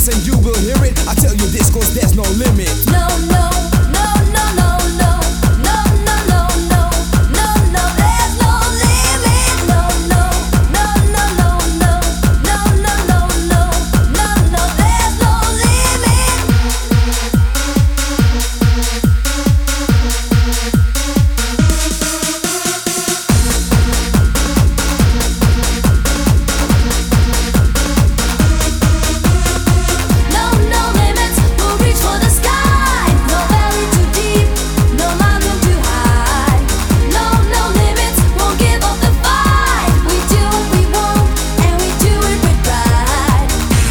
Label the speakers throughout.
Speaker 1: dance and you will hear it. I tell you this cause there's no limit.
Speaker 2: No, no, no, no, no, no, no, no, no, no, no, no, there's no limit. No, no, no, no, no, no, no, no, no, no, no, no, there's no limit. No, no limits, we'll reach for the sky. No valley too deep, no mountain too high. No, no limits, won't give up the fight. We do what we want, and we do it with pride.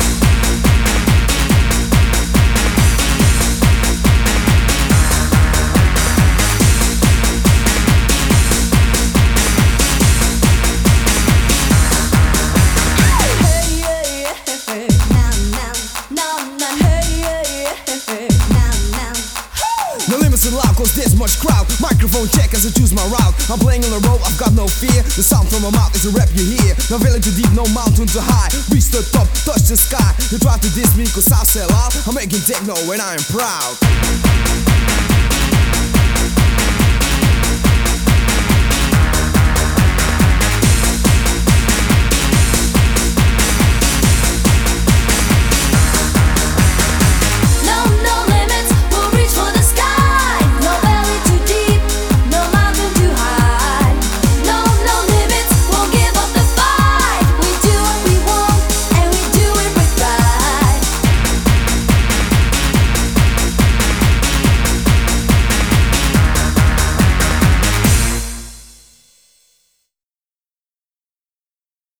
Speaker 2: Hey, yeah, yeah, now, now, now, now, hey, yeah, yeah, now, now.
Speaker 1: No limits allowed cause there's much crowd. Microphone check as I choose my route. I'm playing on the road, I've got no fear. The sound from my mouth is a rap you hear. No valley too deep, no mountain too high. Reach the top, touch the sky. You try to diss me cause I sell out. I'm making techno and I am proud.